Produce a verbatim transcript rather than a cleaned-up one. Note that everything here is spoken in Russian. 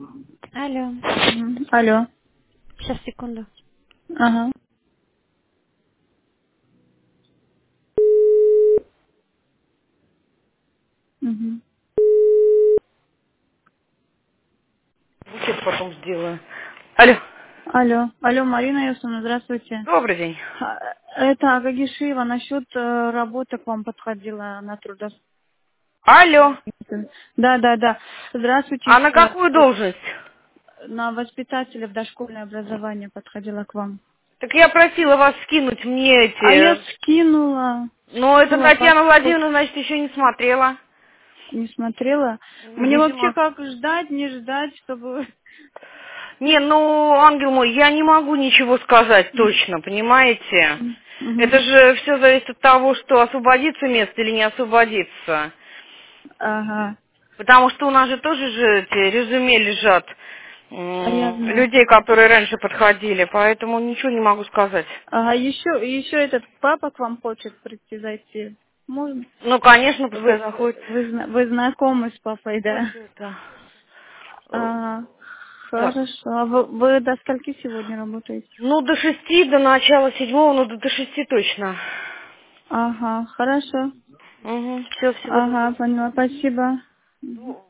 Алло. Мгм. Алло. Сейчас, секунду. Ага. Мгм. Букет потом сделаю. Алло. Алло. Алло, Марина Юсовна, здравствуйте. Добрый день. А, Это Агагишиева насчет э, работы к вам подходила на трудов. Алло. Да, да, да. Здравствуйте А на еще раз. какую должность? На воспитателя в дошкольное образование подходила к вам. Так я просила вас скинуть мне А я эти... скинула, Но это скинула Татьяна паспорт, Владимировна, значит, еще не смотрела. не смотрела. Мне вообще Видимо. как ждать, не ждать, чтобы... Не, ну, ангел мой, я не могу ничего сказать точно, понимаете? Мгм. Это же все зависит от того, что освободится место или не освободится. Ага, Потому что у нас же тоже же эти резюме лежат а я м, знаю. людей, которые раньше подходили, поэтому ничего не могу сказать. Ага, еще, еще этот папа к вам хочет прийти зайти. Можно? Ну, конечно, пускай Вы, заходит. вы, зна- вы знакомы с папой, Пусть да? это... э, Ага, Так. хорошо. А вы, вы до скольки сегодня работаете? Ну, до шести, до начала седьмого, ну, до, до шести точно. Ага, хорошо. Угу, все, всего Ага, доброго. поняла, спасибо. Мгм. Ну,